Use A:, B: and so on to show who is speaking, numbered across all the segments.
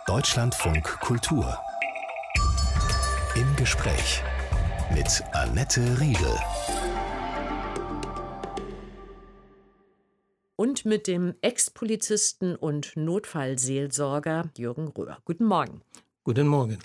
A: Deutschlandfunk Kultur. Im Gespräch mit Annette Riedel.
B: Und mit dem Ex-Polizisten und Notfallseelsorger Jürgen Röhr. Guten Morgen.
C: Guten Morgen.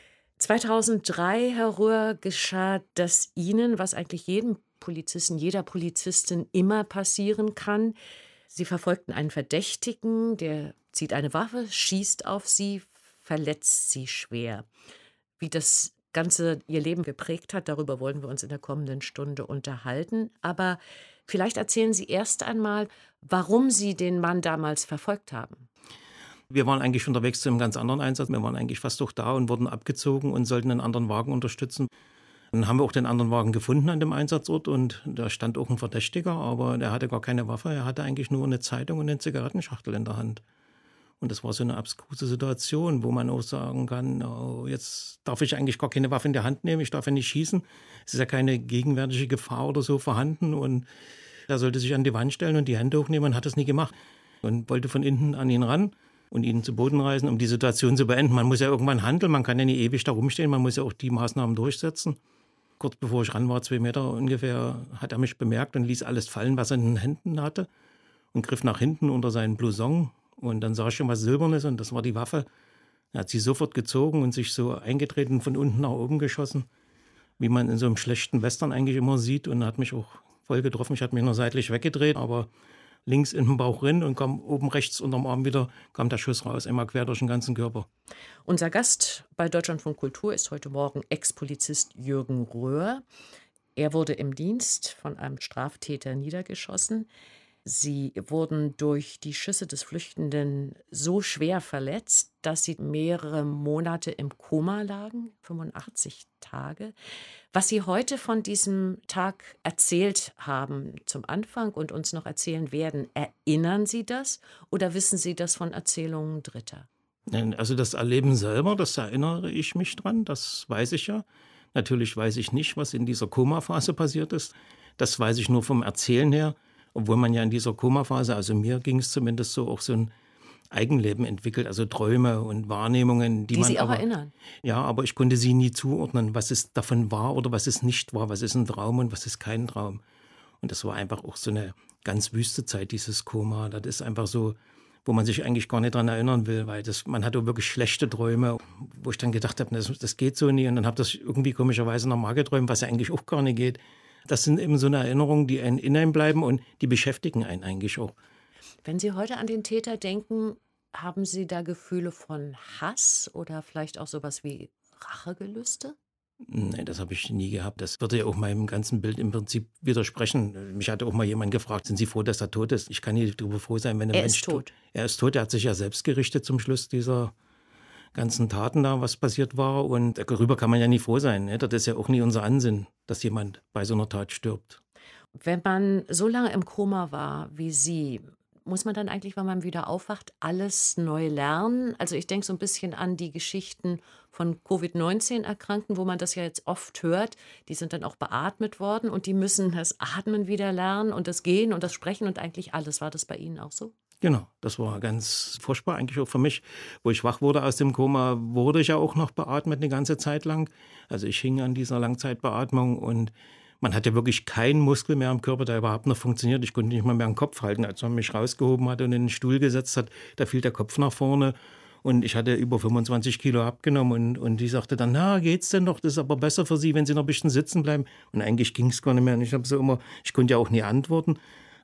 B: 2003, Herr Röhr, geschah das Ihnen, was eigentlich jedem Polizisten, jeder Polizistin immer passieren kann. Sie verfolgten einen Verdächtigen, der zieht eine Waffe, schießt auf Sie, verletzt Sie schwer. Wie das Ganze Ihr Leben geprägt hat, darüber wollen wir uns in der kommenden Stunde unterhalten. Aber vielleicht erzählen Sie erst einmal, warum Sie den Mann damals verfolgt haben.
C: Wir waren eigentlich unterwegs zu einem ganz anderen Einsatz. Wir waren eigentlich fast auch da und wurden abgezogen und sollten einen anderen Wagen unterstützen. Dann haben wir auch den anderen Wagen gefunden an dem Einsatzort und da stand auch ein Verdächtiger, aber der hatte gar keine Waffe. Er hatte eigentlich nur eine Zeitung und eine Zigarettenschachtel in der Hand. Und das war so eine abstruse Situation, wo man auch sagen kann, oh, jetzt darf ich eigentlich gar keine Waffe in die Hand nehmen, ich darf ja nicht schießen. Es ist ja keine gegenwärtige Gefahr oder so vorhanden und er sollte sich an die Wand stellen und die Hände hochnehmen und hat das nie gemacht. Und wollte von hinten an ihn ran und ihn zu Boden reißen, um die Situation zu beenden. Man muss ja irgendwann handeln, man kann ja nicht ewig da rumstehen, man muss ja auch die Maßnahmen durchsetzen. Kurz bevor ich ran war, 2 Meter ungefähr, hat er mich bemerkt und ließ alles fallen, was er in den Händen hatte und griff nach hinten unter seinen Blouson. Und dann sah ich schon was Silbernes und das war die Waffe. Er hat sie sofort gezogen und sich so eingetreten von unten nach oben geschossen, wie man in so einem schlechten Western eigentlich immer sieht. Und hat mich auch voll getroffen. Ich hatte mich noch seitlich weggedreht, aber links in den Bauch rein und kam oben rechts unterm Arm wieder, kam der Schuss raus, einmal quer durch den ganzen Körper.
B: Unser Gast bei Deutschlandfunk Kultur ist heute Morgen Ex-Polizist Jürgen Röhr. Er wurde im Dienst von einem Straftäter niedergeschossen. Sie wurden durch die Schüsse des Flüchtenden so schwer verletzt, dass sie mehrere Monate im Koma lagen, 85 Tage. Was Sie heute von diesem Tag erzählt haben zum Anfang und uns noch erzählen werden, erinnern Sie das oder wissen Sie das von Erzählungen Dritter?
C: Also das Erleben selber, das erinnere ich mich dran, das weiß ich ja. Natürlich weiß ich nicht, was in dieser Komaphase passiert ist. Das weiß ich nur vom Erzählen her. Obwohl man ja in dieser Komaphase, also mir ging es zumindest so, auch so ein Eigenleben entwickelt, also Träume und Wahrnehmungen, die man
B: Sie auch erinnern?
C: Ja, aber ich konnte sie nie zuordnen, was es davon war oder was es nicht war, was ist ein Traum und was ist kein Traum. Und das war einfach auch so eine ganz wüste Zeit, dieses Koma. Das ist einfach so, wo man sich eigentlich gar nicht dran erinnern will, weil man hatte wirklich schlechte Träume, wo ich dann gedacht habe, das geht so nie. Und dann habe ich das irgendwie komischerweise nochmal geträumt, was ja eigentlich auch gar nicht geht. Das sind eben so eine Erinnerungen, die in einem bleiben und die beschäftigen einen eigentlich auch.
B: Wenn Sie heute an den Täter denken, haben Sie da Gefühle von Hass oder vielleicht auch sowas wie Rachegelüste?
C: Nein, das habe ich nie gehabt. Das würde ja auch meinem ganzen Bild im Prinzip widersprechen. Mich hatte auch mal jemand gefragt, sind Sie froh, dass er tot ist? Ich kann nicht darüber froh sein, wenn ein Mensch tot ist. Er ist tot, er hat sich ja selbst gerichtet zum Schluss dieser ganzen Taten da, was passiert war. Und darüber kann man ja nie froh sein. Ne? Das ist ja auch nie unser Ansinn, dass jemand bei so einer Tat stirbt.
B: Wenn man so lange im Koma war wie Sie, muss man dann eigentlich, wenn man wieder aufwacht, alles neu lernen? Also ich denke so ein bisschen an die Geschichten von Covid-19-Erkrankten, wo man das ja jetzt oft hört. Die sind dann auch beatmet worden und die müssen das Atmen wieder lernen und das Gehen und das Sprechen und eigentlich alles. War das bei Ihnen auch so?
C: Genau, das war ganz furchtbar eigentlich auch für mich. Wo ich wach wurde aus dem Koma, wurde ich ja auch noch beatmet eine ganze Zeit lang. Also ich hing an dieser Langzeitbeatmung und man hat ja wirklich keinen Muskel mehr im Körper, der überhaupt noch funktioniert. Ich konnte nicht mal mehr den Kopf halten. Als man mich rausgehoben hat und in den Stuhl gesetzt hat, da fiel der Kopf nach vorne. Und ich hatte über 25 Kilo abgenommen und die sagte dann, na, geht's denn noch? Das ist aber besser für Sie, wenn Sie noch ein bisschen sitzen bleiben. Und eigentlich ging es gar nicht mehr. Und ich konnte ja auch nie antworten.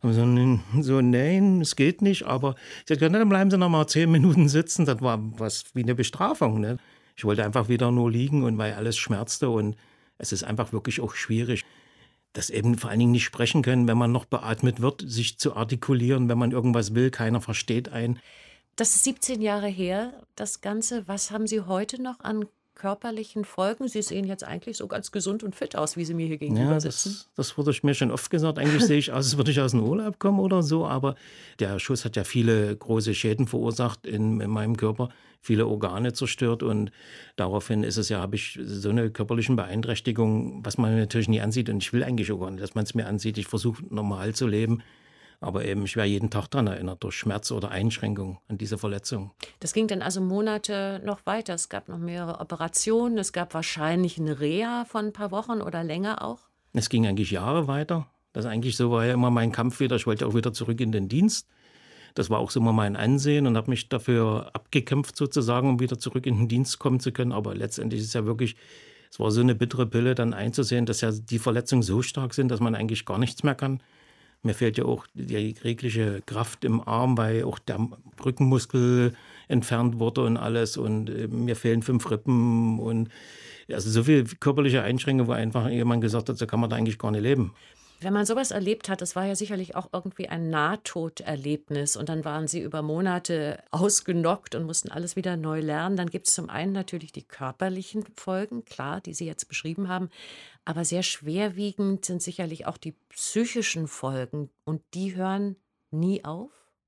C: So, nein, es geht nicht. Aber ich sagte, dann bleiben Sie noch mal 10 Minuten sitzen. Das war was wie eine Bestrafung. Ne? Ich wollte einfach wieder nur liegen und weil alles schmerzte. Und es ist einfach wirklich auch schwierig, das eben vor allen Dingen nicht sprechen können, wenn man noch beatmet wird, sich zu artikulieren, wenn man irgendwas will, keiner versteht einen.
B: Das ist 17 Jahre her, das Ganze. Was haben Sie heute noch an körperlichen Folgen? Sie sehen jetzt eigentlich so ganz gesund und fit aus, wie Sie mir hier gegenüber sitzen.
C: Das wurde mir schon oft gesagt. Eigentlich sehe ich aus, als würde ich aus dem Urlaub kommen oder so. Aber der Schuss hat ja viele große Schäden verursacht in meinem Körper, viele Organe zerstört. Und daraufhin habe ich so eine körperliche Beeinträchtigung, was man mir natürlich nie ansieht. Und ich will eigentlich auch gar nicht, dass man es mir ansieht. Ich versuche normal zu leben. Aber eben, ich wäre jeden Tag daran erinnert, durch Schmerz oder Einschränkung an diese Verletzung.
B: Das ging dann also Monate noch weiter. Es gab noch mehrere Operationen. Es gab wahrscheinlich eine Reha von ein paar Wochen oder länger auch.
C: Es ging eigentlich Jahre weiter. Das eigentlich so war ja immer mein Kampf wieder. Ich wollte auch wieder zurück in den Dienst. Das war auch so immer mein Ansehen und habe mich dafür abgekämpft sozusagen, um wieder zurück in den Dienst kommen zu können. Aber letztendlich ist es ja wirklich, es war so eine bittere Pille, dann einzusehen, dass ja die Verletzungen so stark sind, dass man eigentlich gar nichts mehr kann. Mir fehlt ja auch die jegliche Kraft im Arm, weil auch der Rückenmuskel entfernt wurde und alles. Und mir fehlen 5 Rippen und also so viel körperliche Einschränkungen, wo einfach jemand gesagt hat, so kann man da eigentlich gar nicht leben.
B: Wenn man sowas erlebt hat, das war ja sicherlich auch irgendwie ein Nahtoderlebnis und dann waren Sie über Monate ausgenockt und mussten alles wieder neu lernen. Dann gibt es zum einen natürlich die körperlichen Folgen, klar, die Sie jetzt beschrieben haben, aber sehr schwerwiegend sind sicherlich auch die psychischen Folgen und die hören nie auf?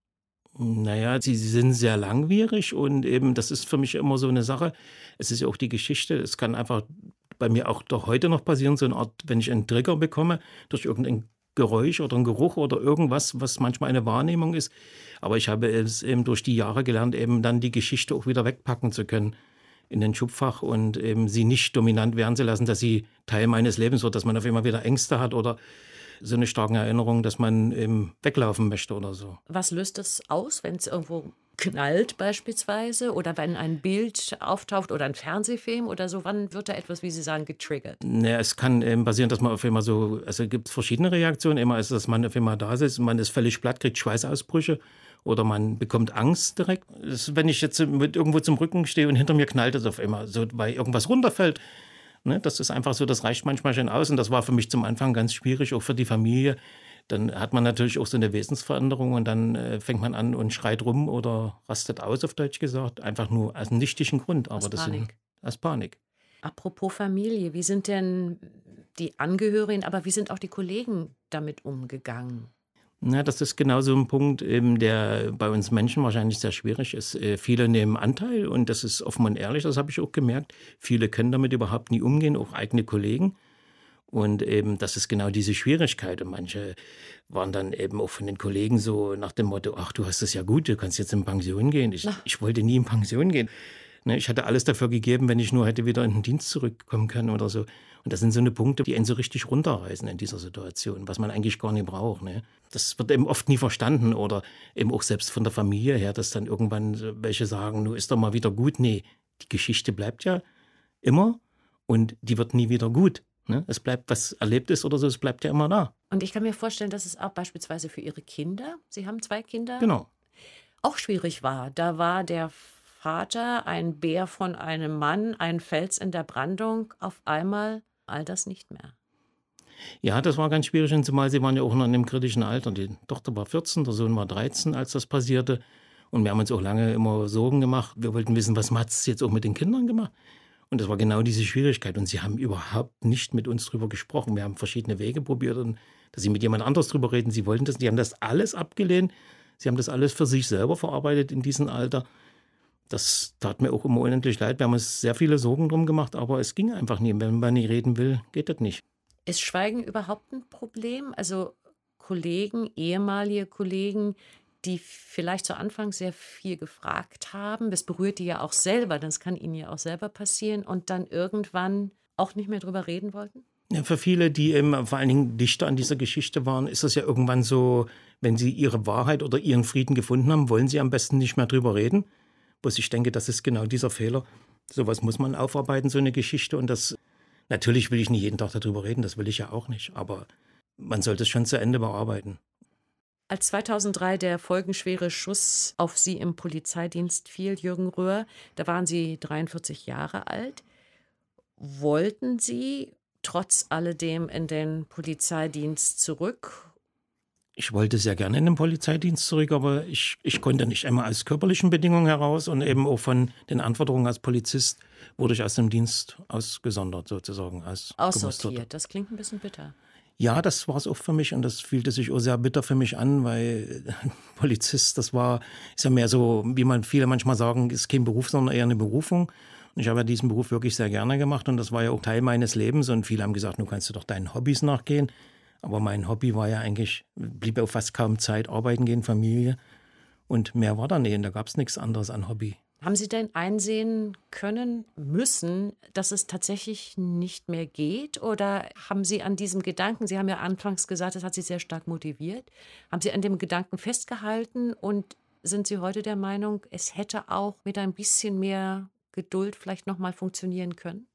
C: Naja, sie sind sehr langwierig und eben, das ist für mich immer so eine Sache. Es ist ja auch die Geschichte, es kann einfach bei mir auch doch heute noch passieren, so eine Art, wenn ich einen Trigger bekomme, durch irgendein Geräusch oder einen Geruch oder irgendwas, was manchmal eine Wahrnehmung ist. Aber ich habe es eben durch die Jahre gelernt, eben dann die Geschichte auch wieder wegpacken zu können in den Schubfach und eben sie nicht dominant werden zu lassen, dass sie Teil meines Lebens wird, dass man auf einmal wieder Ängste hat oder so eine starke Erinnerung, dass man eben weglaufen möchte oder so.
B: Was löst das aus, wenn es irgendwo knallt beispielsweise oder wenn ein Bild auftaucht oder ein Fernsehfilm oder so? Wann wird da etwas, wie Sie sagen, getriggert?
C: Naja, es kann eben passieren, dass man auf einmal so, also es gibt verschiedene Reaktionen. Immer ist, dass man auf einmal da ist, man ist völlig platt, kriegt Schweißausbrüche oder man bekommt Angst direkt. Das ist, wenn ich jetzt mit irgendwo zum Rücken stehe und hinter mir knallt es auf einmal, so, weil irgendwas runterfällt. Ne, das ist einfach so, das reicht manchmal schon aus und das war für mich zum Anfang ganz schwierig, auch für die Familie. Dann hat man natürlich auch so eine Wesensveränderung und dann fängt man an und schreit rum oder rastet aus, auf Deutsch gesagt. Einfach nur aus einem nichtigen Grund. Aber aus Panik.
B: Apropos Familie, wie sind denn die Angehörigen, aber wie sind auch die Kollegen damit umgegangen?
C: Na, das ist genau so ein Punkt, der bei uns Menschen wahrscheinlich sehr schwierig ist. Viele nehmen Anteil und das ist offen und ehrlich, das habe ich auch gemerkt. Viele können damit überhaupt nie umgehen, auch eigene Kollegen. Und eben, das ist genau diese Schwierigkeit. Und manche waren dann eben auch von den Kollegen so nach dem Motto, ach, du hast es ja gut, du kannst jetzt in Pension gehen. Ich wollte nie in Pension gehen. Ne, ich hatte alles dafür gegeben, wenn ich nur hätte wieder in den Dienst zurückkommen können oder so. Und das sind so eine Punkte, die einen so richtig runterreißen in dieser Situation, was man eigentlich gar nicht braucht. Ne? Das wird eben oft nie verstanden oder eben auch selbst von der Familie her, dass dann irgendwann welche sagen, nun ist doch mal wieder gut. Nee, die Geschichte bleibt ja immer und die wird nie wieder gut. Ne? Es bleibt, was erlebt ist oder so, es bleibt ja immer da.
B: Und ich kann mir vorstellen, dass es auch beispielsweise für Ihre Kinder, Sie haben 2 Kinder,
C: Genau.
B: auch schwierig war. Da war der Vater ein Bär von einem Mann, ein Fels in der Brandung, auf einmal all das nicht mehr.
C: Ja, das war ganz schwierig, und zumal sie waren ja auch noch in einem kritischen Alter. Die Tochter war 14, der Sohn war 13, als das passierte. Und wir haben uns auch lange immer Sorgen gemacht. Wir wollten wissen, was hat es jetzt auch mit den Kindern gemacht? Und das war genau diese Schwierigkeit. Und sie haben überhaupt nicht mit uns drüber gesprochen. Wir haben verschiedene Wege probiert, und dass sie mit jemand anderes drüber reden. Sie wollten das, die haben das alles abgelehnt. Sie haben das alles für sich selber verarbeitet in diesem Alter. Das tat mir auch immer unendlich leid. Wir haben uns sehr viele Sorgen drum gemacht, aber es ging einfach nie. Wenn man nicht reden will, geht das nicht.
B: Ist Schweigen überhaupt ein Problem? Also Kollegen, ehemalige Kollegen, die vielleicht zu Anfang sehr viel gefragt haben, das berührt die ja auch selber, das kann ihnen ja auch selber passieren, und dann irgendwann auch nicht mehr drüber reden wollten?
C: Ja, für viele, die eben vor allen Dingen dichter an dieser Geschichte waren, ist das ja irgendwann so, wenn sie ihre Wahrheit oder ihren Frieden gefunden haben, wollen sie am besten nicht mehr drüber reden. Bloß ich denke, das ist genau dieser Fehler. Sowas muss man aufarbeiten, so eine Geschichte. Und das, natürlich will ich nicht jeden Tag darüber reden, das will ich ja auch nicht. Aber man sollte es schon zu Ende bearbeiten.
B: Als 2003 der folgenschwere Schuss auf Sie im Polizeidienst fiel, Jürgen Röhr, da waren Sie 43 Jahre alt. Wollten Sie trotz alledem in den Polizeidienst zurück?
C: Ich wollte sehr gerne in den Polizeidienst zurück, aber ich konnte nicht, einmal aus körperlichen Bedingungen heraus und eben auch von den Anforderungen als Polizist wurde ich aus dem Dienst ausgesondert sozusagen.
B: Aussortiert, das klingt ein bisschen bitter.
C: Ja, das war es auch für mich und das fühlte sich auch sehr bitter für mich an, weil Polizist, ist ja mehr so, wie viele manchmal sagen, ist kein Beruf, sondern eher eine Berufung. Und ich habe ja diesen Beruf wirklich sehr gerne gemacht und das war ja auch Teil meines Lebens und viele haben gesagt, nun kannst du doch deinen Hobbys nachgehen. Aber mein Hobby war ja eigentlich, blieb ja fast kaum Zeit, arbeiten gehen, Familie. Und mehr war da nicht. Und da gab es nichts anderes an Hobby.
B: Haben Sie denn einsehen können, müssen, dass es tatsächlich nicht mehr geht? Oder haben Sie an diesem Gedanken, Sie haben ja anfangs gesagt, das hat Sie sehr stark motiviert, haben Sie an dem Gedanken festgehalten und sind Sie heute der Meinung, es hätte auch mit ein bisschen mehr Geduld vielleicht nochmal funktionieren können?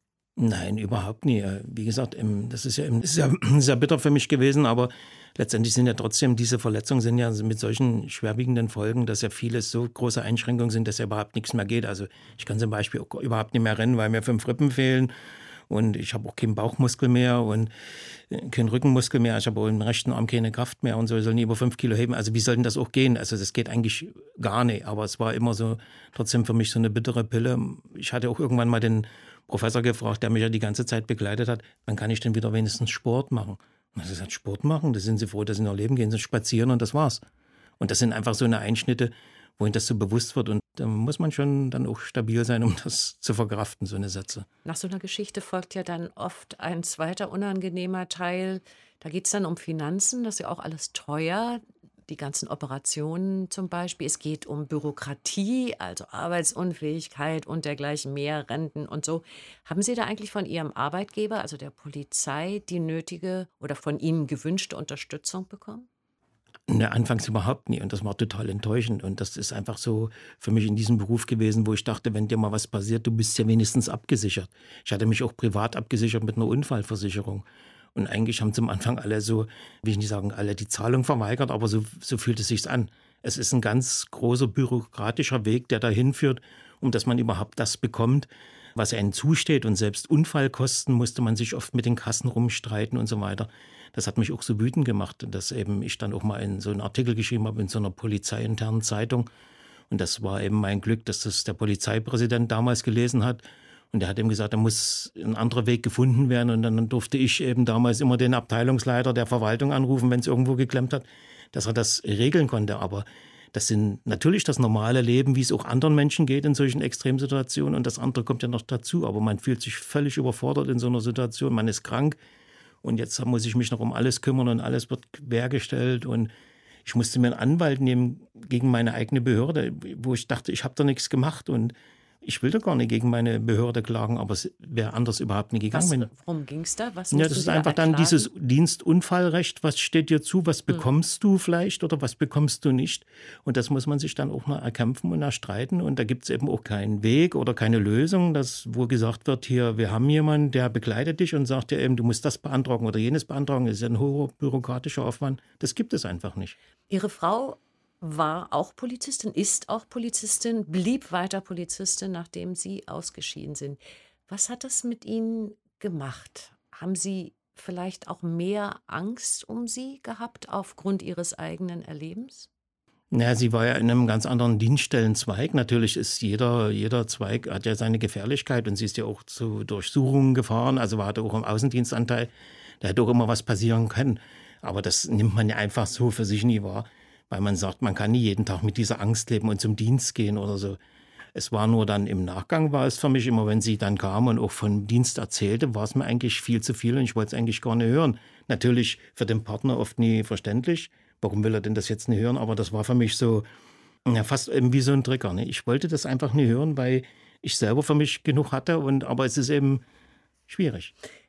C: Nein, überhaupt nie. Wie gesagt, das ist ja sehr bitter für mich gewesen, aber letztendlich sind ja trotzdem diese Verletzungen sind ja mit solchen schwerwiegenden Folgen, dass ja vieles so große Einschränkungen sind, dass ja überhaupt nichts mehr geht. Also ich kann zum Beispiel auch überhaupt nicht mehr rennen, weil mir 5 Rippen fehlen und ich habe auch keinen Bauchmuskel mehr und keinen Rückenmuskel mehr. Ich habe auch im rechten Arm keine Kraft mehr und so, ich soll nie über 5 Kilo heben. Also wie soll denn das auch gehen? Also das geht eigentlich gar nicht, aber es war immer so trotzdem für mich so eine bittere Pille. Ich hatte auch irgendwann mal den Professor gefragt, der mich ja die ganze Zeit begleitet hat, wann kann ich denn wieder wenigstens Sport machen? Und er hat gesagt, Sport machen, da sind Sie froh, dass Sie noch leben, gehen Sie spazieren und das war's. Und das sind einfach so eine Einschnitte, wo Ihnen das so bewusst wird und da muss man schon dann auch stabil sein, um das zu verkraften, so eine Sätze.
B: Nach so einer Geschichte folgt ja dann oft ein zweiter unangenehmer Teil. Da geht es dann um Finanzen, das ist ja auch alles teuer. Die ganzen Operationen zum Beispiel. Es geht um Bürokratie, also Arbeitsunfähigkeit und dergleichen mehr, Renten und so. Haben Sie da eigentlich von Ihrem Arbeitgeber, also der Polizei, die nötige oder von Ihnen gewünschte Unterstützung bekommen?
C: Ne, anfangs überhaupt nie und das war total enttäuschend und das ist einfach so für mich in diesem Beruf gewesen, wo ich dachte, wenn dir mal was passiert, du bist ja wenigstens abgesichert. Ich hatte mich auch privat abgesichert mit einer Unfallversicherung. Und eigentlich haben zum Anfang alle so, will ich nicht sagen, alle die Zahlung verweigert, aber so fühlt es sich an. Es ist ein ganz großer bürokratischer Weg, der dahin führt, um dass man überhaupt das bekommt, was einem zusteht. Und selbst Unfallkosten musste man sich oft mit den Kassen rumstreiten und so weiter. Das hat mich auch so wütend gemacht, dass eben ich dann auch mal in so einen Artikel geschrieben habe in so einer polizeiinternen Zeitung. Und das war eben mein Glück, dass das der Polizeipräsident damals gelesen hat. Und der hat ihm gesagt, da muss ein anderer Weg gefunden werden. Und dann durfte ich eben damals immer den Abteilungsleiter der Verwaltung anrufen, wenn es irgendwo geklemmt hat, dass er das regeln konnte. Aber das sind natürlich das normale Leben, wie es auch anderen Menschen geht in solchen Extremsituationen. Und das andere kommt ja noch dazu. Aber man fühlt sich völlig überfordert in so einer Situation. Man ist krank und jetzt muss ich mich noch um alles kümmern und alles wird quergestellt. Und ich musste mir einen Anwalt nehmen gegen meine eigene Behörde, wo ich dachte, ich habe da nichts gemacht und ich will doch gar nicht gegen meine Behörde klagen, aber es wäre anders überhaupt nicht gegangen.
B: Worum ging es da?
C: Ja, das ist einfach dann dieses Dienstunfallrecht. Was steht dir zu? Was bekommst du vielleicht oder was bekommst du nicht? Und das muss man sich dann auch noch erkämpfen und erstreiten. Und da gibt es eben auch keinen Weg oder keine Lösung, wo gesagt wird, hier, wir haben jemanden, der begleitet dich und sagt dir eben, du musst das beantragen oder jenes beantragen. Das ist ja ein hoher bürokratischer Aufwand. Das gibt es einfach nicht.
B: Ihre Frau war auch Polizistin, ist auch Polizistin, blieb weiter Polizistin, nachdem Sie ausgeschieden sind. Was hat das mit Ihnen gemacht? Haben Sie vielleicht auch mehr Angst um sie gehabt aufgrund Ihres eigenen Erlebens?
C: Naja, sie war ja in einem ganz anderen Dienststellenzweig. Natürlich ist jeder Zweig hat ja seine Gefährlichkeit und sie ist ja auch zu Durchsuchungen gefahren, also hatte auch einen Außendienstanteil. Da hätte auch immer was passieren können. Aber das nimmt man ja einfach so für sich nie wahr. Weil man sagt, man kann nie jeden Tag mit dieser Angst leben und zum Dienst gehen oder so. Es war nur dann im Nachgang, war es für mich immer, wenn sie dann kam und auch vom Dienst erzählte, war es mir eigentlich viel zu viel und ich wollte es eigentlich gar nicht hören. Natürlich für den Partner oft nie verständlich. Warum will er denn das jetzt nicht hören? Aber das war für mich so, ja, fast eben wie so ein Trigger. Ne? Ich wollte das einfach nicht hören, weil ich selber für mich genug hatte. Aber es ist eben schwierig.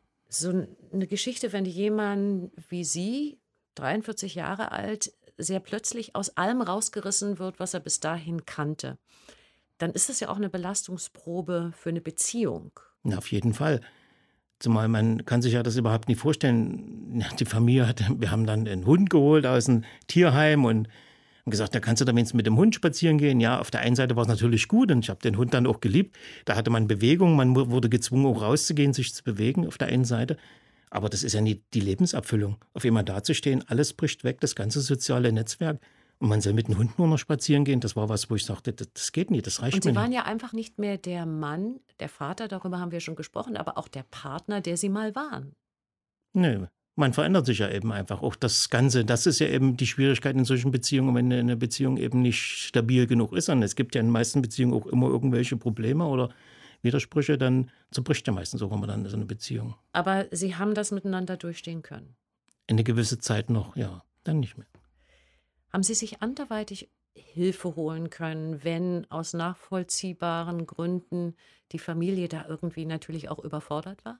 B: So eine Geschichte, wenn jemand wie Sie, 43 Jahre alt, sehr plötzlich aus allem rausgerissen wird, was er bis dahin kannte, dann ist das ja auch eine Belastungsprobe für eine Beziehung.
C: Ja, auf jeden Fall. Zumal man kann sich ja das überhaupt nicht vorstellen. Die Familie wir haben dann einen Hund geholt aus dem Tierheim und haben gesagt, da kannst du dann wenigstens mit dem Hund spazieren gehen. Ja, auf der einen Seite war es natürlich gut und ich habe den Hund dann auch geliebt. Da hatte man Bewegung, man wurde gezwungen, auch rauszugehen, sich zu bewegen auf der einen Seite. Aber das ist ja nicht die Lebenserfüllung. Auf einmal dazustehen, alles bricht weg, das ganze soziale Netzwerk. Und man soll mit dem Hund nur noch spazieren gehen. Das war was, wo ich sagte, das geht nicht, das reicht mir nicht.
B: Und Sie waren ja einfach nicht mehr der Mann, der Vater, darüber haben wir schon gesprochen, aber auch der Partner, der Sie mal waren.
C: Nee, man verändert sich ja eben einfach. Auch das Ganze, das ist ja eben die Schwierigkeit in solchen Beziehungen, wenn eine Beziehung eben nicht stabil genug ist. Und es gibt ja in den meisten Beziehungen auch immer irgendwelche Probleme oder Widersprüche, dann zerbricht ja meistens auch immer dann so eine Beziehung.
B: Aber Sie haben das miteinander durchstehen können?
C: eine gewisse Zeit noch, ja, dann nicht mehr.
B: Haben Sie sich anderweitig Hilfe holen können, wenn aus nachvollziehbaren Gründen die Familie da irgendwie natürlich auch überfordert war?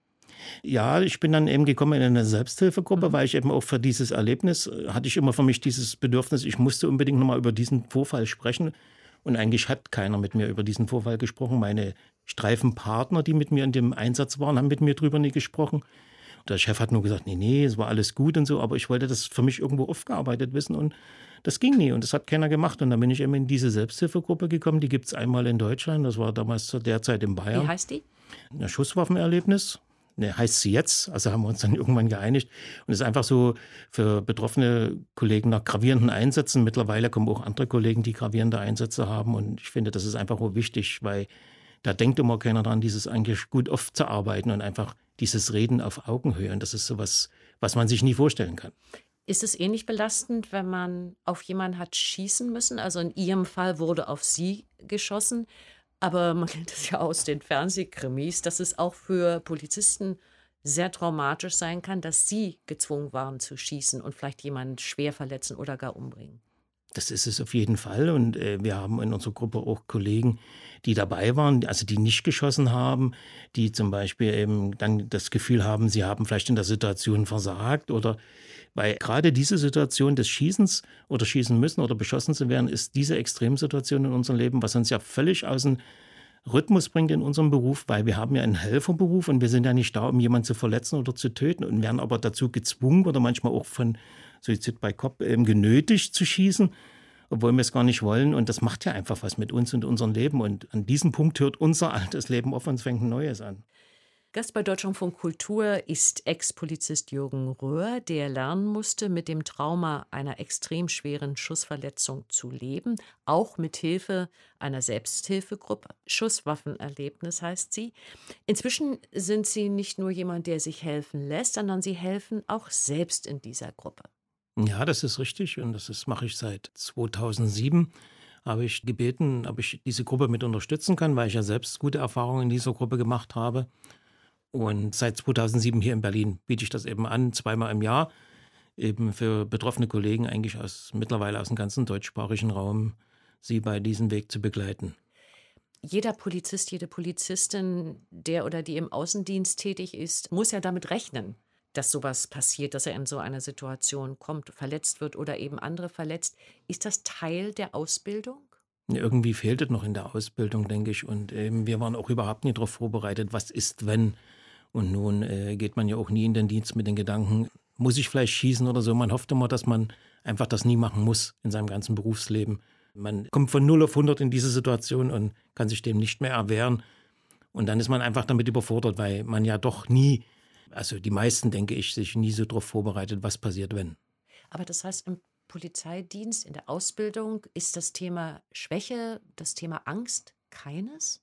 C: Ja, ich bin dann eben gekommen in eine Selbsthilfegruppe, weil ich eben auch für dieses Erlebnis hatte ich immer für mich dieses Bedürfnis, ich musste unbedingt nochmal über diesen Vorfall sprechen. Und eigentlich hat keiner mit mir über diesen Vorfall gesprochen. Meine Streifenpartner, die mit mir in dem Einsatz waren, haben mit mir drüber nie gesprochen. Der Chef hat nur gesagt, nee, es war alles gut und so, aber ich wollte das für mich irgendwo aufgearbeitet wissen und das ging nie und das hat keiner gemacht. Und dann bin ich eben in diese Selbsthilfegruppe gekommen, die gibt es einmal in Deutschland, das war damals zu der Zeit in Bayern.
B: Wie heißt die?
C: Ein Schusswaffenerlebnis. Ne, heißt sie jetzt, also haben wir uns dann irgendwann geeinigt. Und es ist einfach so für betroffene Kollegen nach gravierenden Einsätzen. Mittlerweile kommen auch andere Kollegen, die gravierende Einsätze haben. Und ich finde, das ist einfach auch wichtig, weil da denkt immer keiner dran, dieses eigentlich gut aufzuarbeiten und einfach dieses Reden auf Augenhöhe. Und das ist sowas, was man sich nie vorstellen kann.
B: Ist es ähnlich belastend, wenn man auf jemanden hat schießen müssen? Also in Ihrem Fall wurde auf Sie geschossen. Aber man kennt es ja aus den Fernsehkrimis, dass es auch für Polizisten sehr traumatisch sein kann, dass sie gezwungen waren zu schießen und vielleicht jemanden schwer verletzen oder gar umbringen.
C: Das ist es auf jeden Fall. Und wir haben in unserer Gruppe auch Kollegen, die dabei waren, also die nicht geschossen haben, die zum Beispiel eben dann das Gefühl haben, sie haben vielleicht in der Situation versagt oder weil gerade diese Situation des Schießens oder schießen müssen oder beschossen zu werden, ist diese Extremsituation in unserem Leben, was uns ja völlig aus dem Rhythmus bringt in unserem Beruf, weil wir haben ja einen Helferberuf und wir sind ja nicht da, um jemanden zu verletzen oder zu töten und werden aber dazu gezwungen oder manchmal auch von Suizid by Cop genötigt zu schießen, obwohl wir es gar nicht wollen. Und das macht ja einfach was mit uns und unserem Leben. Und an diesem Punkt hört unser altes Leben auf und es fängt ein neues an.
B: Gast bei Deutschlandfunk Kultur ist Ex-Polizist Jürgen Röhr, der lernen musste, mit dem Trauma einer extrem schweren Schussverletzung zu leben, auch mit Hilfe einer Selbsthilfegruppe. Schusswaffenerlebnis heißt sie. Inzwischen sind Sie nicht nur jemand, der sich helfen lässt, sondern Sie helfen auch selbst in dieser Gruppe.
C: Ja, das ist richtig und das mache ich seit 2007. Habe ich gebeten, ob ich diese Gruppe mit unterstützen kann, weil ich ja selbst gute Erfahrungen in dieser Gruppe gemacht habe. Und seit 2007 hier in Berlin biete ich das eben an, zweimal im Jahr, eben für betroffene Kollegen eigentlich mittlerweile aus dem ganzen deutschsprachigen Raum, sie bei diesem Weg zu begleiten.
B: Jeder Polizist, jede Polizistin, der oder die im Außendienst tätig ist, muss ja damit rechnen, dass sowas passiert, dass er in so eine Situation kommt, verletzt wird oder eben andere verletzt. Ist das Teil der Ausbildung?
C: Irgendwie fehlt es noch in der Ausbildung, denke ich. Und wir waren auch überhaupt nicht darauf vorbereitet, was ist, wenn. Und nun geht man ja auch nie in den Dienst mit den Gedanken, muss ich vielleicht schießen oder so. Man hofft immer, dass man einfach das nie machen muss in seinem ganzen Berufsleben. Man kommt von 0 auf 100 in diese Situation und kann sich dem nicht mehr erwehren. Und dann ist man einfach damit überfordert, weil man ja doch nie, also die meisten, denke ich, sich nie so darauf vorbereitet, was passiert, wenn.
B: Aber das heißt, im Polizeidienst, in der Ausbildung, ist das Thema Schwäche, das Thema Angst keines?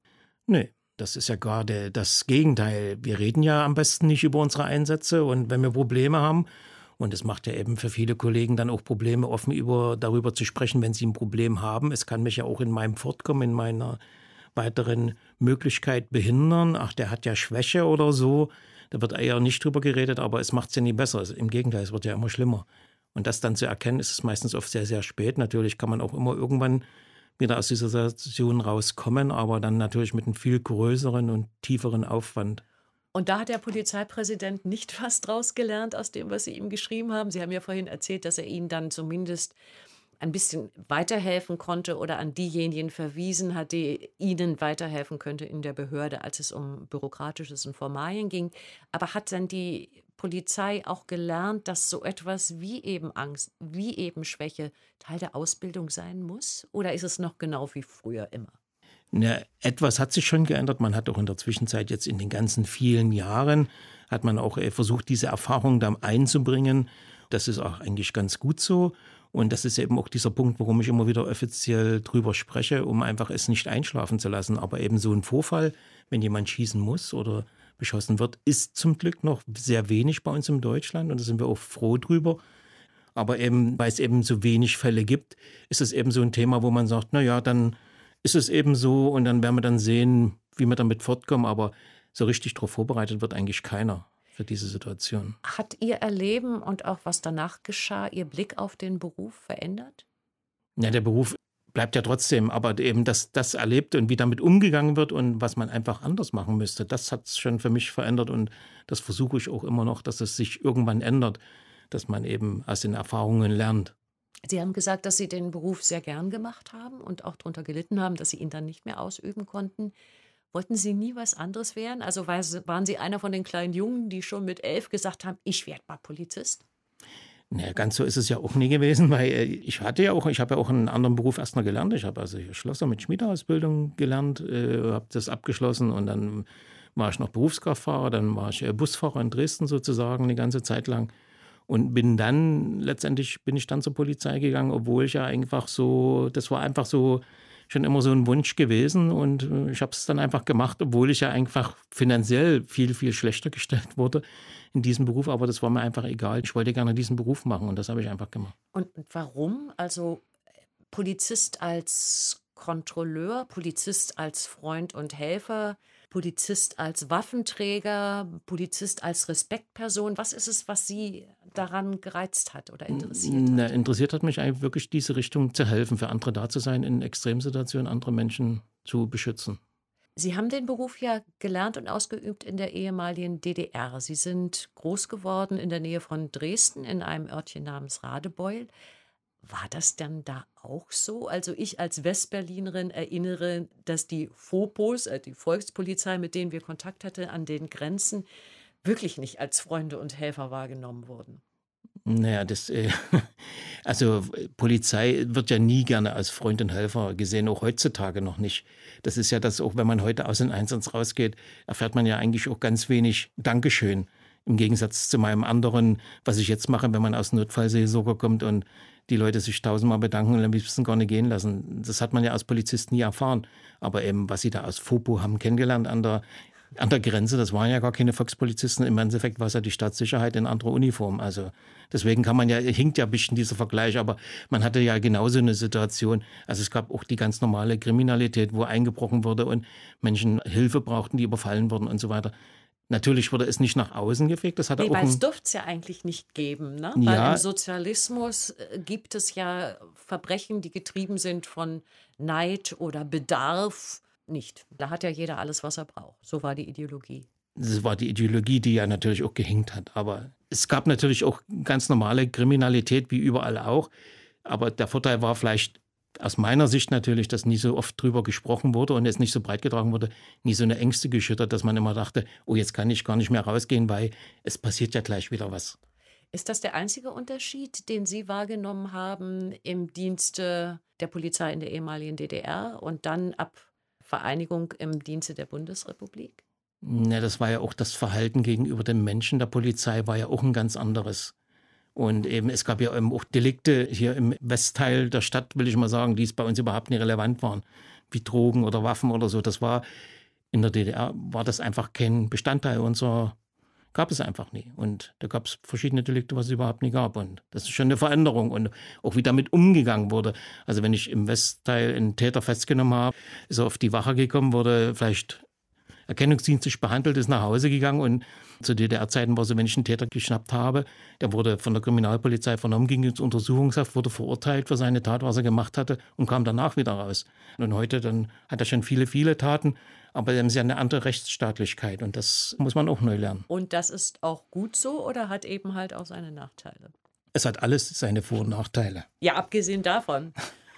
C: Nee. Das ist ja gerade das Gegenteil. Wir reden ja am besten nicht über unsere Einsätze und wenn wir Probleme haben, und es macht ja eben für viele Kollegen dann auch Probleme, offen darüber zu sprechen, wenn sie ein Problem haben. Es kann mich ja auch in meinem Fortkommen, in meiner weiteren Möglichkeit behindern. Ach, der hat ja Schwäche oder so. Da wird eher nicht drüber geredet, aber es macht es ja nie besser. Also im Gegenteil, es wird ja immer schlimmer. Und das dann zu erkennen, ist es meistens oft sehr, sehr spät. Natürlich kann man auch immer irgendwann wieder aus dieser Situation rauskommen, aber dann natürlich mit einem viel größeren und tieferen Aufwand.
B: Und da hat der Polizeipräsident nicht was draus gelernt aus dem, was Sie ihm geschrieben haben? Sie haben ja vorhin erzählt, dass er Ihnen dann zumindest ein bisschen weiterhelfen konnte oder an diejenigen verwiesen hat, die Ihnen weiterhelfen könnte in der Behörde, als es um Bürokratisches und Formalien ging. Aber hat dann die Polizei auch gelernt, dass so etwas wie eben Angst, wie eben Schwäche Teil der Ausbildung sein muss? Oder ist es noch genau wie früher immer?
C: Ja, etwas hat sich schon geändert. Man hat auch in der Zwischenzeit jetzt in den ganzen vielen Jahren, hat man auch versucht, diese Erfahrung da einzubringen. Das ist auch eigentlich ganz gut so. Und das ist eben auch dieser Punkt, warum ich immer wieder offiziell drüber spreche, um einfach es nicht einschlafen zu lassen. Aber eben so ein Vorfall, wenn jemand schießen muss oder beschossen wird, ist zum Glück noch sehr wenig bei uns in Deutschland und da sind wir auch froh drüber. Aber eben, weil es eben so wenig Fälle gibt, ist es eben so ein Thema, wo man sagt, na ja, dann ist es eben so und dann werden wir dann sehen, wie wir damit fortkommen. Aber so richtig darauf vorbereitet wird eigentlich keiner. für diese Situation.
B: Hat Ihr Erleben und auch was danach geschah, Ihr Blick auf den Beruf verändert?
C: Ja, der Beruf bleibt ja trotzdem, aber eben das erlebt und wie damit umgegangen wird und was man einfach anders machen müsste, das hat es schon für mich verändert und das versuche ich auch immer noch, dass es sich irgendwann ändert, dass man eben aus den Erfahrungen lernt.
B: Sie haben gesagt, dass Sie den Beruf sehr gern gemacht haben und auch darunter gelitten haben, dass Sie ihn dann nicht mehr ausüben konnten. Wollten Sie nie was anderes werden? Also waren Sie einer von den kleinen Jungen, die schon mit 11 gesagt haben, ich werde mal Polizist?
C: Naja, ganz so ist es ja auch nie gewesen, weil ich habe ja auch einen anderen Beruf erst mal gelernt. Ich habe also Schlosser mit Schmiedeausbildung gelernt, habe das abgeschlossen und dann war ich noch Berufskraftfahrer, dann war ich Busfahrer in Dresden sozusagen eine ganze Zeit lang und bin ich dann zur Polizei gegangen, obwohl ich ja einfach so, das war einfach so schon immer so ein Wunsch gewesen und ich habe es dann einfach gemacht, obwohl ich ja einfach finanziell viel, viel schlechter gestellt wurde in diesem Beruf, aber das war mir einfach egal. Ich wollte gerne diesen Beruf machen und das habe ich einfach gemacht.
B: Und warum? Also Polizist als Kontrolleur, Polizist als Freund und Helfer, Polizist als Waffenträger, Polizist als Respektperson. Was ist es, was Sie daran gereizt hat oder interessiert hat?
C: Interessiert hat mich eigentlich wirklich diese Richtung zu helfen, für andere da zu sein, in Extremsituationen andere Menschen zu beschützen.
B: Sie haben den Beruf ja gelernt und ausgeübt in der ehemaligen DDR. Sie sind groß geworden in der Nähe von Dresden in einem Örtchen namens Radebeul. War das denn da auch so? Also ich als Westberlinerin erinnere, dass die Fopos, die Volkspolizei, mit denen wir Kontakt hatten an den Grenzen, wirklich nicht als Freunde und Helfer wahrgenommen wurden.
C: Naja, also Polizei wird ja nie gerne als Freund und Helfer gesehen, auch heutzutage noch nicht. Das ist ja das, auch wenn man heute aus dem Einsatz rausgeht, erfährt man ja eigentlich auch ganz wenig Dankeschön. Im Gegensatz zu meinem anderen, was ich jetzt mache, wenn man aus Notfallseelsorger kommt und die Leute sich tausendmal bedanken und am liebsten gar nicht gehen lassen. Das hat man ja als Polizist nie erfahren. Aber eben, was sie da aus Fopo haben kennengelernt an der Grenze, das waren ja gar keine Volkspolizisten. Im Endeffekt war es ja die Staatssicherheit in anderer Uniform. Also deswegen hinkt ja ein bisschen dieser Vergleich, aber man hatte ja genauso eine Situation. Also es gab auch die ganz normale Kriminalität, wo eingebrochen wurde und Menschen Hilfe brauchten, die überfallen wurden und so weiter. Natürlich wurde es nicht nach außen gefegt. Das hatte
B: weil es dürfte es ja eigentlich nicht geben, ne?
C: Ja.
B: Weil im Sozialismus gibt es ja Verbrechen, die getrieben sind von Neid oder Bedarf. Nicht. Da hat ja jeder alles, was er braucht. So war die Ideologie.
C: Das war die Ideologie, die ja natürlich auch gehinkt hat. Aber es gab natürlich auch ganz normale Kriminalität, wie überall auch. Aber der Vorteil war vielleicht aus meiner Sicht natürlich, dass nie so oft drüber gesprochen wurde und es nicht so breit getragen wurde, nie so eine Ängste geschüttert, dass man immer dachte, oh, jetzt kann ich gar nicht mehr rausgehen, weil es passiert ja gleich wieder was.
B: Ist das der einzige Unterschied, den Sie wahrgenommen haben im Dienste der Polizei in der ehemaligen DDR und dann ab Vereinigung im Dienste der Bundesrepublik?
C: Ja, das war ja auch das Verhalten gegenüber den Menschen der Polizei war ja auch ein ganz anderes. Und eben, es gab ja auch Delikte hier im Westteil der Stadt, will ich mal sagen, die es bei uns überhaupt nicht relevant waren, wie Drogen oder Waffen oder so. Das war in der DDR, war das einfach kein Bestandteil gab es einfach nie. Und da gab es verschiedene Delikte, was es überhaupt nie gab. Und das ist schon eine Veränderung und auch wie damit umgegangen wurde. Also wenn ich im Westteil einen Täter festgenommen habe, ist er auf die Wache gekommen, wurde vielleicht erkennungsdienstlich behandelt, ist nach Hause gegangen und zu DDR-Zeiten war so, wenn ich einen Täter geschnappt habe, der wurde von der Kriminalpolizei vernommen, ging ins Untersuchungshaft, wurde verurteilt für seine Tat, was er gemacht hatte und kam danach wieder raus. Und heute dann hat er schon viele, viele Taten, aber es ist ja eine andere Rechtsstaatlichkeit und das muss man auch neu lernen.
B: Und das ist auch gut so oder hat eben halt auch seine Nachteile?
C: Es hat alles seine Vor- und Nachteile.
B: Ja, abgesehen davon.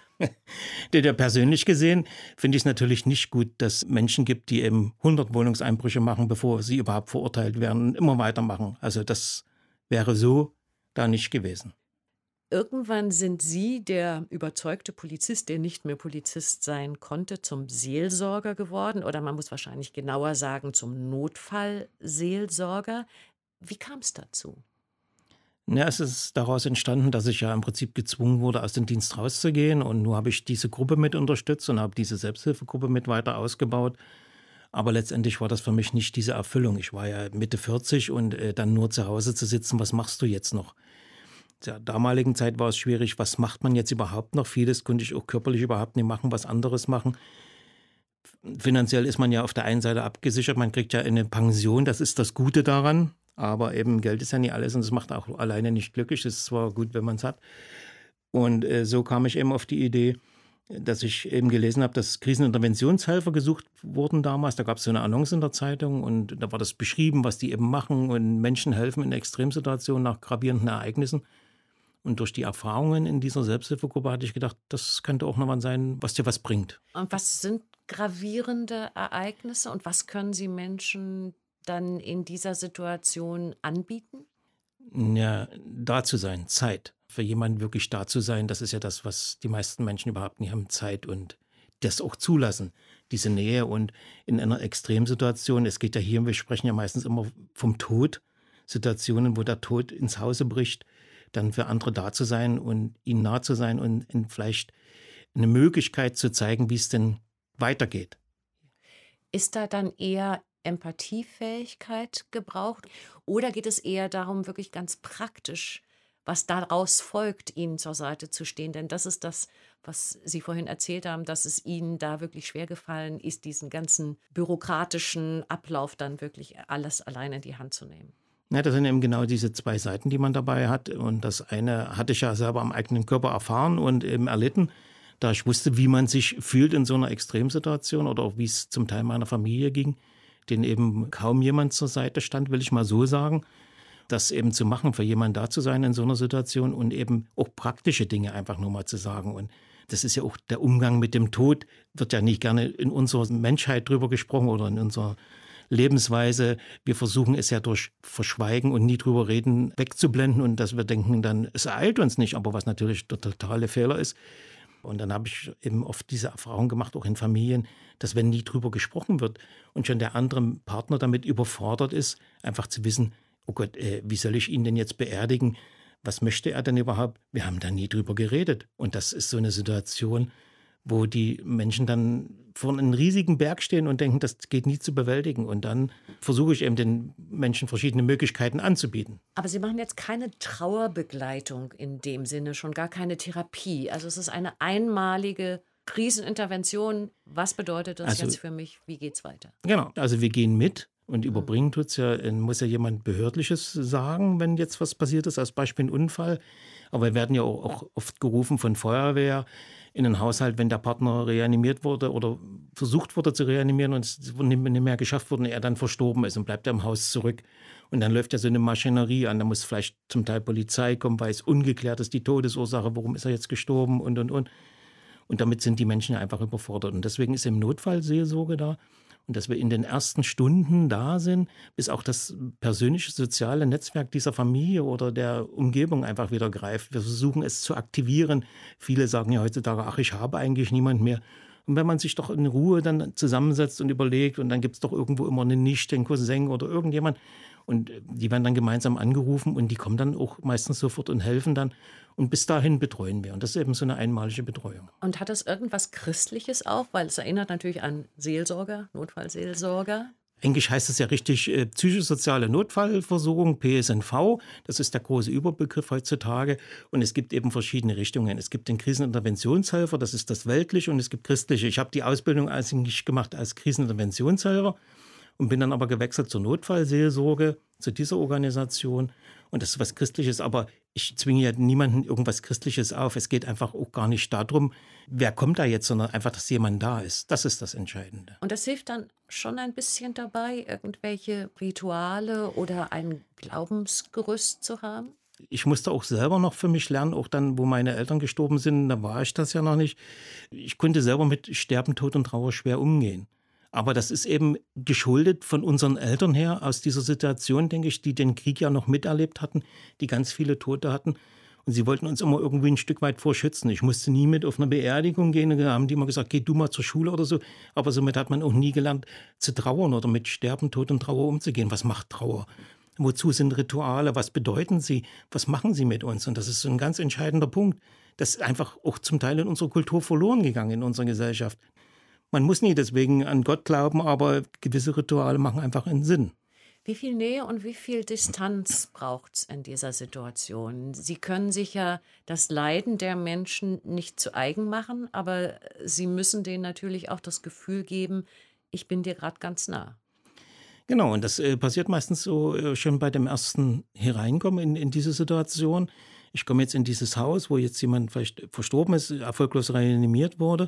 C: Persönlich gesehen finde ich es natürlich nicht gut, dass es Menschen gibt, die eben 100 Wohnungseinbrüche machen, bevor sie überhaupt verurteilt werden und immer weitermachen. Also das wäre so da nicht gewesen.
B: Irgendwann sind Sie, der überzeugte Polizist, der nicht mehr Polizist sein konnte, zum Seelsorger geworden. Oder man muss wahrscheinlich genauer sagen, zum Notfallseelsorger. Wie kam es dazu?
C: Ja, es ist daraus entstanden, dass ich ja im Prinzip gezwungen wurde, aus dem Dienst rauszugehen. Und nur habe ich diese Gruppe mit unterstützt und habe diese Selbsthilfegruppe mit weiter ausgebaut. Aber letztendlich war das für mich nicht diese Erfüllung. Ich war ja Mitte 40 und dann nur zu Hause zu sitzen, was machst du jetzt noch? Der damaligen Zeit war es schwierig, was macht man jetzt überhaupt noch? Vieles konnte ich auch körperlich überhaupt nicht machen, was anderes machen. Finanziell ist man ja auf der einen Seite abgesichert, man kriegt ja eine Pension, das ist das Gute daran. Aber eben Geld ist ja nicht alles und es macht auch alleine nicht glücklich. Es ist zwar gut, wenn man es hat. Und so kam ich eben auf die Idee, dass ich eben gelesen habe, dass Kriseninterventionshelfer gesucht wurden damals. Da gab es so eine Annonce in der Zeitung und da war das beschrieben, was die eben machen und Menschen helfen in Extremsituationen nach gravierenden Ereignissen. Und durch die Erfahrungen in dieser Selbsthilfegruppe hatte ich gedacht, das könnte auch noch mal sein, was dir was bringt.
B: Und was sind gravierende Ereignisse und was können Sie Menschen dann in dieser Situation anbieten?
C: Ja, da zu sein, Zeit. Für jemanden wirklich da zu sein, das ist ja das, was die meisten Menschen überhaupt nicht haben, Zeit und das auch zulassen, diese Nähe. Und in einer Extremsituation, es geht ja hier, wir sprechen ja meistens immer vom Tod, Situationen, wo der Tod ins Hause bricht, dann für andere da zu sein und ihnen nah zu sein und vielleicht eine Möglichkeit zu zeigen, wie es denn weitergeht.
B: Ist da dann eher Empathiefähigkeit gebraucht oder geht es eher darum, wirklich ganz praktisch, was daraus folgt, ihnen zur Seite zu stehen? Denn das ist das, was Sie vorhin erzählt haben, dass es Ihnen da wirklich schwer gefallen ist, diesen ganzen bürokratischen Ablauf dann wirklich alles alleine in die Hand zu nehmen.
C: Ja, das sind eben genau diese zwei Seiten, die man dabei hat. Und das eine hatte ich ja selber am eigenen Körper erfahren und eben erlitten, da ich wusste, wie man sich fühlt in so einer Extremsituation oder auch wie es zum Teil meiner Familie ging, denen eben kaum jemand zur Seite stand, will ich mal so sagen. Das eben zu machen, für jemanden da zu sein in so einer Situation und eben auch praktische Dinge einfach nur mal zu sagen. Und das ist ja auch der Umgang mit dem Tod, wird ja nicht gerne in unserer Menschheit drüber gesprochen oder in unserer Lebensweise. Wir versuchen es ja durch Verschweigen und nie drüber reden wegzublenden und dass wir denken dann, es ereilt uns nicht, aber was natürlich der totale Fehler ist. Und dann habe ich eben oft diese Erfahrung gemacht, auch in Familien, dass wenn nie drüber gesprochen wird und schon der andere Partner damit überfordert ist, einfach zu wissen, oh Gott, wie soll ich ihn denn jetzt beerdigen? Was möchte er denn überhaupt? Wir haben da nie drüber geredet. Und das ist so eine Situation, wo die Menschen dann vor einem riesigen Berg stehen und denken, das geht nie zu bewältigen. Und dann versuche ich eben den Menschen verschiedene Möglichkeiten anzubieten.
B: Aber Sie machen jetzt keine Trauerbegleitung in dem Sinne, schon gar keine Therapie. Also es ist eine einmalige Krisenintervention. Was bedeutet das jetzt für mich? Wie geht's weiter?
C: Genau, also wir gehen mit. Und überbringen tut's ja, muss ja jemand Behördliches sagen, wenn jetzt was passiert ist, als Beispiel ein Unfall. Aber wir werden ja auch oft gerufen von Feuerwehr in einen Haushalt, wenn der Partner reanimiert wurde oder versucht wurde zu reanimieren und es nicht mehr geschafft wurde und er dann verstorben ist und bleibt er im Haus zurück. Und dann läuft ja so eine Maschinerie an, da muss vielleicht zum Teil Polizei kommen, weil es ungeklärt ist, die Todesursache, warum ist er jetzt gestorben und. Und damit sind die Menschen ja einfach überfordert. Und deswegen ist im Notfallseelsorge da. Und dass wir in den ersten Stunden da sind, bis auch das persönliche soziale Netzwerk dieser Familie oder der Umgebung einfach wieder greift. Wir versuchen es zu aktivieren. Viele sagen ja heutzutage, ach, ich habe eigentlich niemand mehr. Und wenn man sich doch in Ruhe dann zusammensetzt und überlegt und dann gibt es doch irgendwo immer eine Nichte, einen Cousin oder irgendjemand und die werden dann gemeinsam angerufen und die kommen dann auch meistens sofort und helfen dann. Und bis dahin betreuen wir. Und das ist eben so eine einmalige Betreuung.
B: Und hat das irgendwas Christliches auch? Weil es erinnert natürlich an Seelsorger, Notfallseelsorger.
C: Eigentlich heißt es ja richtig psychosoziale Notfallversorgung, PSNV. Das ist der große Überbegriff heutzutage. Und es gibt eben verschiedene Richtungen. Es gibt den Kriseninterventionshelfer, das ist das weltliche, und es gibt christliche. Ich habe die Ausbildung eigentlich gemacht als Kriseninterventionshelfer und bin dann aber gewechselt zur Notfallseelsorge, zu dieser Organisation. Und das ist was Christliches, aber ich zwinge ja niemanden irgendwas Christliches auf. Es geht einfach auch gar nicht darum, wer kommt da jetzt, sondern einfach, dass jemand da ist. Das ist das Entscheidende.
B: Und das hilft dann schon ein bisschen dabei, irgendwelche Rituale oder ein Glaubensgerüst zu haben?
C: Ich musste auch selber noch für mich lernen, auch dann, wo meine Eltern gestorben sind, da war ich das ja noch nicht. Ich konnte selber mit Sterben, Tod und Trauer schwer umgehen. Aber das ist eben geschuldet von unseren Eltern her, aus dieser Situation, denke ich, die den Krieg ja noch miterlebt hatten, die ganz viele Tote hatten. Und sie wollten uns immer irgendwie ein Stück weit vorschützen. Ich musste nie mit auf eine Beerdigung gehen. Da haben die immer gesagt, geh du mal zur Schule oder so. Aber somit hat man auch nie gelernt, zu trauern oder mit Sterben, Tod und Trauer umzugehen. Was macht Trauer? Wozu sind Rituale? Was bedeuten sie? Was machen sie mit uns? Und das ist so ein ganz entscheidender Punkt. Das ist einfach auch zum Teil in unserer Kultur verloren gegangen, in unserer Gesellschaft. Man muss nie deswegen an Gott glauben, aber gewisse Rituale machen einfach einen Sinn.
B: Wie viel Nähe und wie viel Distanz braucht es in dieser Situation? Sie können sich ja das Leiden der Menschen nicht zu eigen machen, aber Sie müssen denen natürlich auch das Gefühl geben, ich bin dir gerade ganz nah.
C: Genau, und das passiert meistens so schon bei dem ersten Hereinkommen in diese Situation. Ich komme jetzt in dieses Haus, wo jetzt jemand vielleicht verstorben ist, erfolglos reanimiert wurde.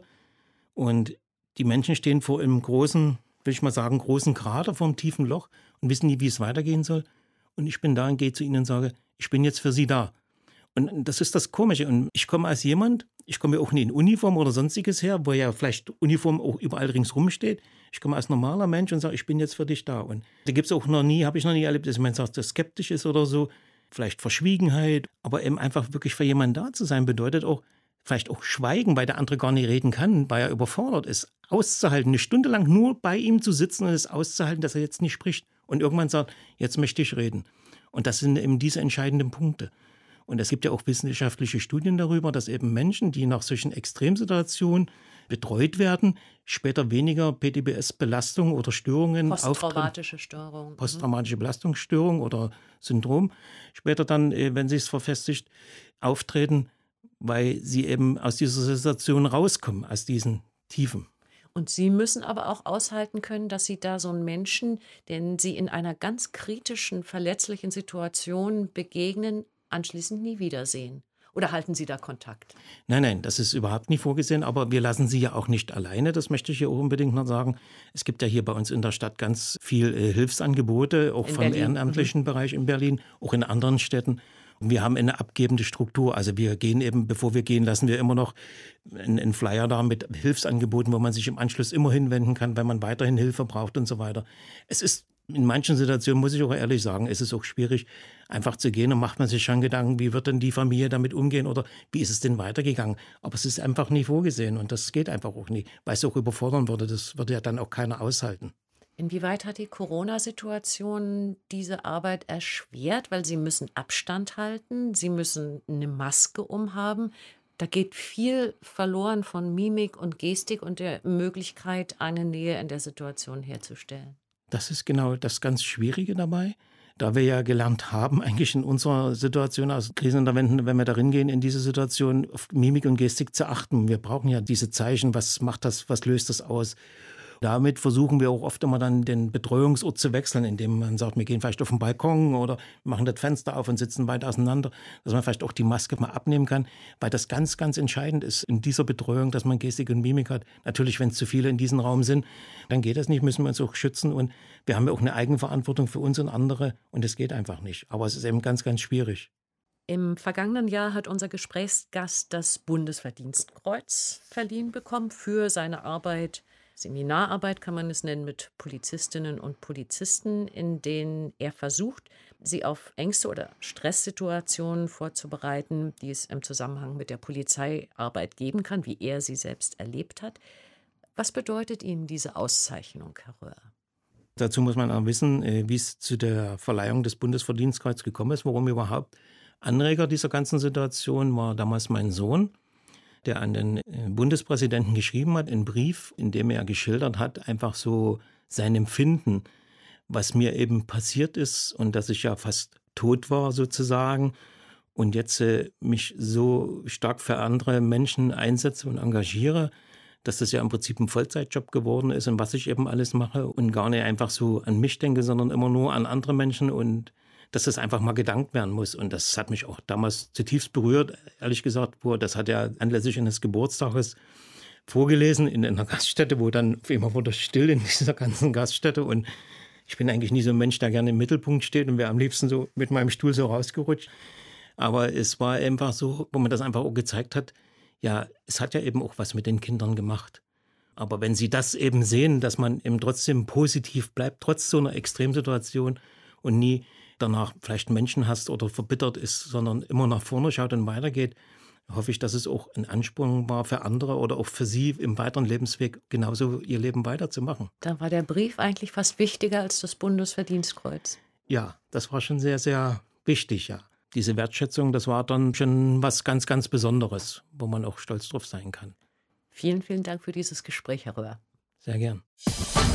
C: Und die Menschen stehen vor einem großen, will ich mal sagen, großen Krater, vor einem tiefen Loch und wissen nie, wie es weitergehen soll. Und ich bin da und gehe zu ihnen und sage, ich bin jetzt für Sie da. Und das ist das Komische. Und ich komme als jemand, ich komme ja auch nicht in Uniform oder sonstiges her, wo ja vielleicht Uniform auch überall ringsrum steht. Ich komme als normaler Mensch und sage, ich bin jetzt für dich da. Und da gibt es auch habe ich noch nie erlebt, dass jemand sagt, dass skeptisch ist oder so. Vielleicht Verschwiegenheit. Aber eben einfach wirklich für jemanden da zu sein, bedeutet auch, vielleicht auch schweigen, weil der andere gar nicht reden kann, weil er überfordert ist. Auszuhalten, eine Stunde lang nur bei ihm zu sitzen und es auszuhalten, dass er jetzt nicht spricht. Und irgendwann sagt, jetzt möchte ich reden. Und das sind eben diese entscheidenden Punkte. Und es gibt ja auch wissenschaftliche Studien darüber, dass eben Menschen, die nach solchen Extremsituationen betreut werden, später weniger PTBS-Belastung oder Störungen
B: posttraumatische Störung.
C: Posttraumatische Belastungsstörung oder Syndrom später dann, wenn sich es verfestigt, auftreten, weil sie eben aus dieser Situation rauskommen, aus diesen Tiefen.
B: Und Sie müssen aber auch aushalten können, dass Sie da so einen Menschen, den Sie in einer ganz kritischen, verletzlichen Situation begegnen, anschließend nie wiedersehen. Oder halten Sie da Kontakt?
C: Nein, das ist überhaupt nicht vorgesehen, aber wir lassen sie ja auch nicht alleine, das möchte ich hier auch unbedingt noch sagen. Es gibt ja hier bei uns in der Stadt ganz viel Hilfsangebote, auch vom ehrenamtlichen Bereich in Berlin, auch in anderen Städten. Und wir haben eine abgebende Struktur, also wir gehen eben, bevor wir gehen, lassen wir immer noch einen Flyer da mit Hilfsangeboten, wo man sich im Anschluss immer hinwenden kann, wenn man weiterhin Hilfe braucht und so weiter. Es ist in manchen Situationen, muss ich auch ehrlich sagen, ist es auch schwierig, einfach zu gehen und macht man sich schon Gedanken, wie wird denn die Familie damit umgehen oder wie ist es denn weitergegangen. Aber es ist einfach nie vorgesehen und das geht einfach auch nicht, weil es auch überfordern würde. Das würde ja dann auch keiner aushalten.
B: Inwieweit hat die Corona-Situation diese Arbeit erschwert? Weil Sie müssen Abstand halten, Sie müssen eine Maske umhaben. Da geht viel verloren von Mimik und Gestik und der Möglichkeit, eine Nähe in der Situation herzustellen.
C: Das ist genau das ganz Schwierige dabei. Da wir ja gelernt haben, eigentlich in unserer Situation als Krisenunterwenden, wenn wir darin gehen, in diese Situation auf Mimik und Gestik zu achten. Wir brauchen ja diese Zeichen, was macht das, was löst das aus? Damit versuchen wir auch oft immer dann den Betreuungsort zu wechseln, indem man sagt, wir gehen vielleicht auf den Balkon oder machen das Fenster auf und sitzen weit auseinander, dass man vielleicht auch die Maske mal abnehmen kann, weil das ganz, ganz entscheidend ist in dieser Betreuung, dass man Gestik und Mimik hat. Natürlich, wenn es zu viele in diesem Raum sind, dann geht das nicht, müssen wir uns auch schützen und wir haben ja auch eine Eigenverantwortung für uns und andere und es geht einfach nicht. Aber es ist eben ganz, ganz schwierig.
B: Im vergangenen Jahr hat unser Gesprächsgast das Bundesverdienstkreuz verliehen bekommen für seine Arbeit, Seminararbeit kann man es nennen, mit Polizistinnen und Polizisten, in denen er versucht, sie auf Ängste oder Stresssituationen vorzubereiten, die es im Zusammenhang mit der Polizeiarbeit geben kann, wie er sie selbst erlebt hat. Was bedeutet Ihnen diese Auszeichnung, Herr Röhr?
C: Dazu muss man auch wissen, wie es zu der Verleihung des Bundesverdienstkreuzes gekommen ist, warum überhaupt Anreger dieser ganzen Situation war damals mein Sohn, der an den Bundespräsidenten geschrieben hat, einen Brief, in dem er geschildert hat, einfach so sein Empfinden, was mir eben passiert ist und dass ich ja fast tot war sozusagen und jetzt mich so stark für andere Menschen einsetze und engagiere, dass das ja im Prinzip ein Vollzeitjob geworden ist und was ich eben alles mache und gar nicht einfach so an mich denke, sondern immer nur an andere Menschen und dass das einfach mal gedankt werden muss. Und das hat mich auch damals zutiefst berührt, ehrlich gesagt. Das hat er anlässlich eines Geburtstages vorgelesen in einer Gaststätte, wo dann auf einmal wurde still in dieser ganzen Gaststätte. Und ich bin eigentlich nie so ein Mensch, der gerne im Mittelpunkt steht und wäre am liebsten so mit meinem Stuhl so rausgerutscht. Aber es war einfach so, wo man das einfach auch gezeigt hat, ja, es hat ja eben auch was mit den Kindern gemacht. Aber wenn sie das eben sehen, dass man eben trotzdem positiv bleibt, trotz so einer Extremsituation und nie danach vielleicht Menschen hasst oder verbittert ist, sondern immer nach vorne schaut und weitergeht, hoffe ich, dass es auch ein Ansporn war für andere oder auch für Sie im weiteren Lebensweg genauso Ihr Leben weiterzumachen.
B: Da war der Brief eigentlich fast wichtiger als das Bundesverdienstkreuz.
C: Ja, das war schon sehr, sehr wichtig, ja. Diese Wertschätzung, das war dann schon was ganz, ganz Besonderes, wo man auch stolz drauf sein kann.
B: Vielen, vielen Dank für dieses Gespräch, Herr Röhr.
C: Sehr gern.